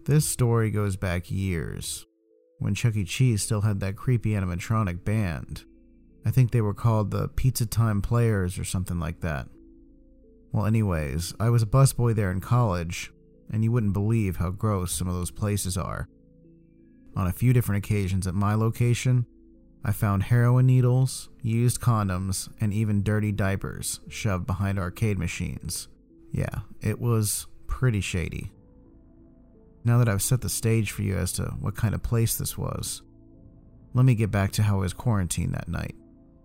This story goes back years, when Chuck E. Cheese still had that creepy animatronic band. I think they were called the Pizza Time Players or something like that. Well, anyways, I was a busboy there in college, and you wouldn't believe how gross some of those places are. On a few different occasions at my location, I found heroin needles, used condoms, and even dirty diapers shoved behind arcade machines. Yeah, it was pretty shady. Now that I've set the stage for you as to what kind of place this was, let me get back to how I was quarantined that night.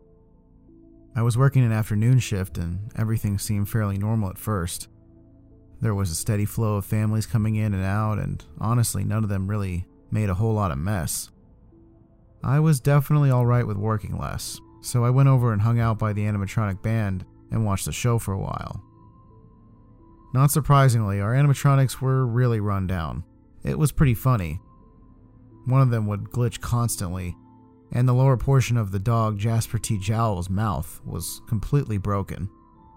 I was working an afternoon shift and everything seemed fairly normal at first. There was a steady flow of families coming in and out, and honestly, none of them really made a whole lot of mess. I was definitely alright with working less, so I went over and hung out by the animatronic band and watched the show for a while. Not surprisingly, our animatronics were really run down. It was pretty funny. One of them would glitch constantly, and the lower portion of the dog Jasper T. Jowl's mouth was completely broken.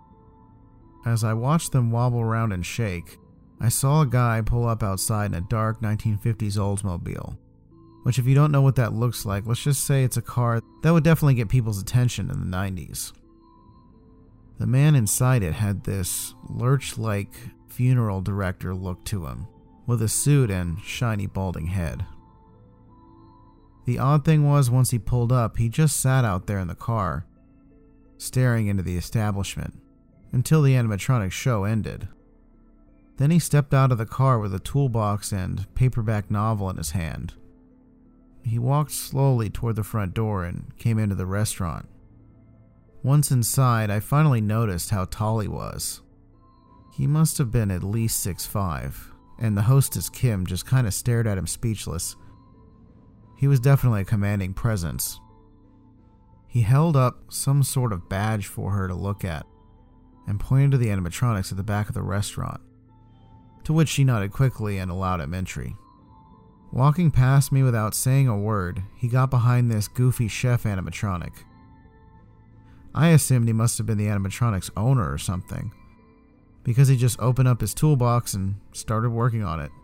As I watched them wobble around and shake, I saw a guy pull up outside in a dark 1950s Oldsmobile, which if you don't know what that looks like, let's just say it's a car that would definitely get people's attention in the 90s. The man inside it had this lurch-like funeral director look to him, with a suit and shiny balding head. The odd thing was, once he pulled up, he just sat out there in the car, staring into the establishment, until the animatronic show ended. Then he stepped out of the car with a toolbox and paperback novel in his hand. He walked slowly toward the front door and came into the restaurant. Once inside, I finally noticed how tall he was. He must have been at least 6'5", and the hostess Kim just kind of stared at him speechless. He was definitely a commanding presence. He held up some sort of badge for her to look at, and pointed to the animatronics at the back of the restaurant, to which she nodded quickly and allowed him entry. Walking past me without saying a word, he got behind this goofy chef animatronic. I assumed he must have been the animatronic's owner or something, because he just opened up his toolbox and started working on it.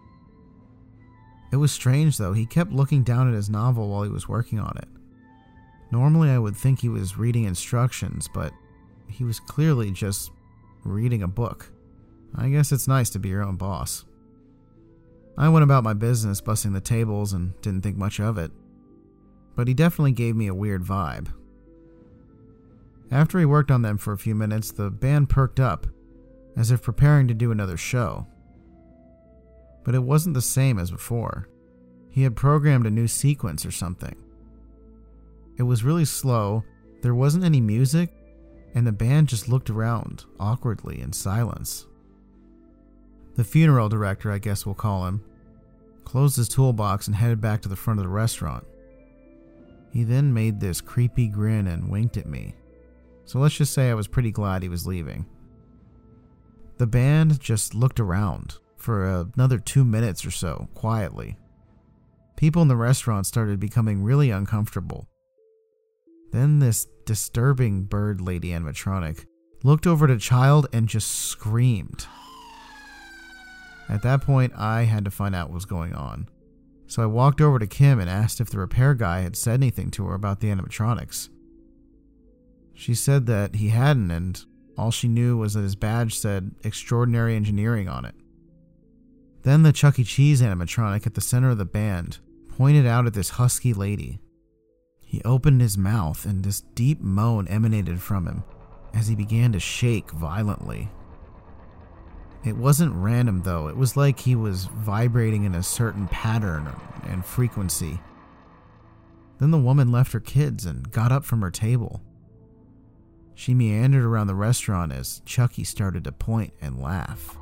It was strange though, he kept looking down at his novel while he was working on it. Normally I would think he was reading instructions, but he was clearly just reading a book. I guess it's nice to be your own boss. I went about my business bussing the tables and didn't think much of it, but he definitely gave me a weird vibe. After he worked on them for a few minutes, the band perked up, as if preparing to do another show. But it wasn't the same as before. He had programmed a new sequence or something. It was really slow, there wasn't any music, and the band just looked around, awkwardly, in silence. The funeral director, I guess we'll call him, closed his toolbox and headed back to the front of the restaurant. He then made this creepy grin and winked at me. So let's just say I was pretty glad he was leaving. The band just looked around for another 2 minutes or so, quietly. People in the restaurant started becoming really uncomfortable. Then this disturbing bird lady animatronic looked over at a child and just screamed. At that point, I had to find out what was going on. So I walked over to Kim and asked if the repair guy had said anything to her about the animatronics. She said that he hadn't, and all she knew was that his badge said Extraordinary Engineering on it. Then the Chuck E. Cheese animatronic at the center of the band pointed out at this husky lady. He opened his mouth and this deep moan emanated from him as he began to shake violently. It wasn't random though, it was like he was vibrating in a certain pattern and frequency. Then the woman left her kids and got up from her table. She meandered around the restaurant as Chucky started to point and laugh.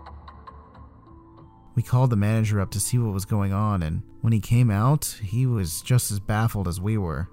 We called the manager up to see what was going on, and when he came out, he was just as baffled as we were.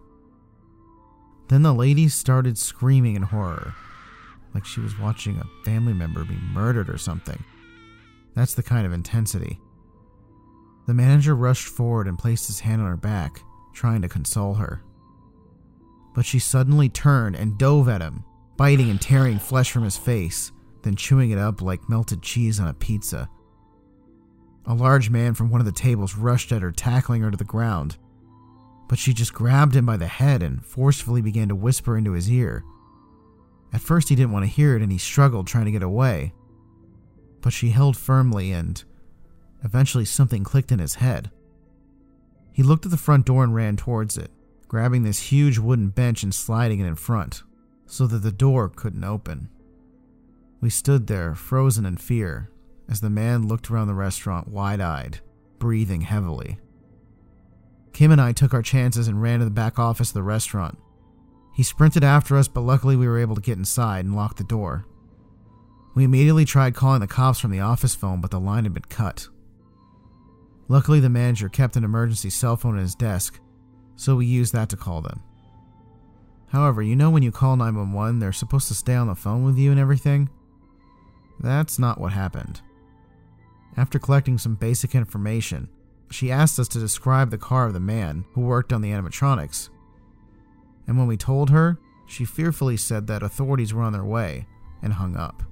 Then the lady started screaming in horror, like she was watching a family member be murdered or something. That's the kind of intensity. The manager rushed forward and placed his hand on her back, trying to console her. But she suddenly turned and dove at him, biting and tearing flesh from his face, then chewing it up like melted cheese on a pizza. A large man from one of the tables rushed at her, tackling her to the ground. But she just grabbed him by the head and forcefully began to whisper into his ear. At first he didn't want to hear it and he struggled trying to get away. But she held firmly and eventually something clicked in his head. He looked at the front door and ran towards it, grabbing this huge wooden bench and sliding it in front so that the door couldn't open. We stood there, frozen in fear, as the man looked around the restaurant wide-eyed, breathing heavily. Kim and I took our chances and ran to the back office of the restaurant. He sprinted after us, but luckily we were able to get inside and lock the door. We immediately tried calling the cops from the office phone, but the line had been cut. Luckily, the manager kept an emergency cell phone at his desk, so we used that to call them. However, you know when you call 911, they're supposed to stay on the phone with you and everything? That's not what happened. After collecting some basic information, she asked us to describe the car of the man who worked on the animatronics. And when we told her, she fearfully said that authorities were on their way and hung up.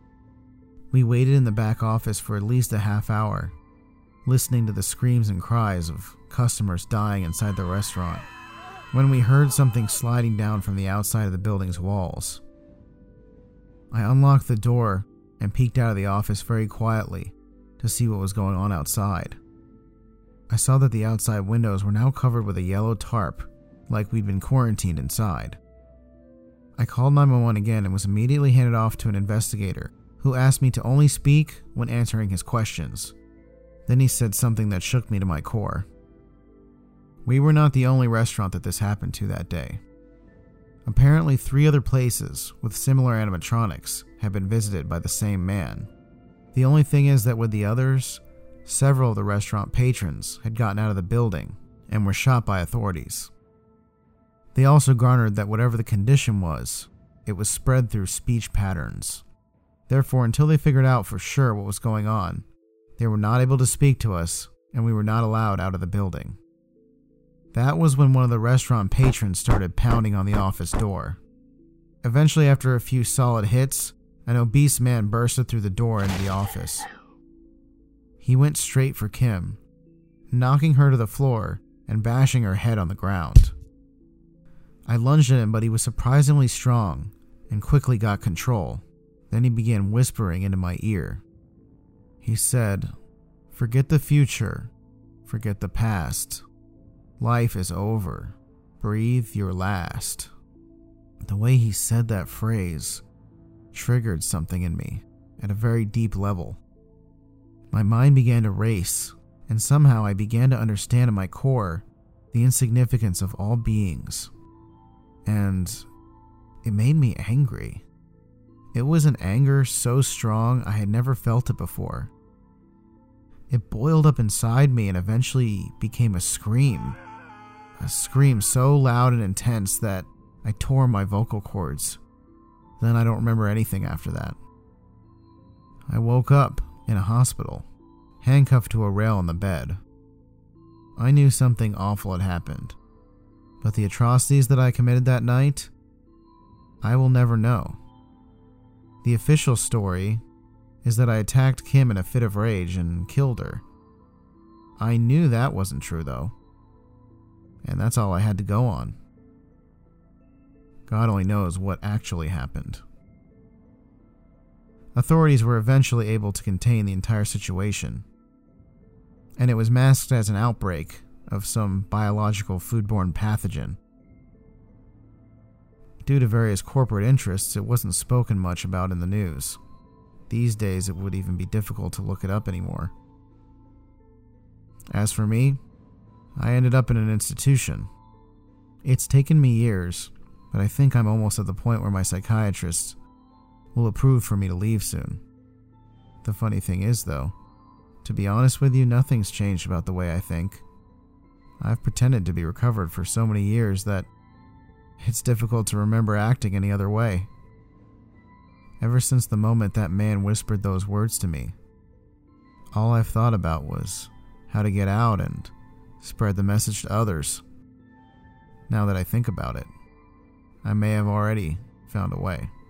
We waited in the back office for at least a half hour, listening to the screams and cries of customers dying inside the restaurant, when we heard something sliding down from the outside of the building's walls. I unlocked the door and peeked out of the office very quietly to see what was going on outside. I saw that the outside windows were now covered with a yellow tarp, like we'd been quarantined inside. I called 911 again and was immediately handed off to an investigator who asked me to only speak when answering his questions. Then he said something that shook me to my core. We were not the only restaurant that this happened to that day. Apparently 3 other places with similar animatronics had been visited by the same man. The only thing is that with the others, several of the restaurant patrons had gotten out of the building and were shot by authorities. They also garnered that whatever the condition was, it was spread through speech patterns. Therefore, until they figured out for sure what was going on, they were not able to speak to us and we were not allowed out of the building. That was when one of the restaurant patrons started pounding on the office door. Eventually, after a few solid hits, an obese man bursted through the door into the office. He went straight for Kim, knocking her to the floor and bashing her head on the ground. I lunged at him, but he was surprisingly strong and quickly got control. Then he began whispering into my ear. He said, "Forget the future, forget the past. Life is over. Breathe your last." The way he said that phrase triggered something in me at a very deep level. My mind began to race, and somehow I began to understand in my core the insignificance of all beings. And it made me angry. It was an anger so strong I had never felt it before. It boiled up inside me and eventually became a scream. A scream so loud and intense that I tore my vocal cords. Then I don't remember anything after that. I woke up in a hospital, handcuffed to a rail on the bed. I knew something awful had happened, but the atrocities that I committed that night, I will never know. The official story is that I attacked Kim in a fit of rage and killed her. I knew that wasn't true though, and that's all I had to go on. God only knows what actually happened. Authorities were eventually able to contain the entire situation, and it was masked as an outbreak of some biological foodborne pathogen. Due to various corporate interests, it wasn't spoken much about in the news. These days, it would even be difficult to look it up anymore. As for me, I ended up in an institution. It's taken me years, but I think I'm almost at the point where my psychiatrist will approve for me to leave soon. The funny thing is, though, to be honest with you, nothing's changed about the way I think. I've pretended to be recovered for so many years that it's difficult to remember acting any other way. Ever since the moment that man whispered those words to me, all I've thought about was how to get out and spread the message to others. Now that I think about it, I may have already found a way.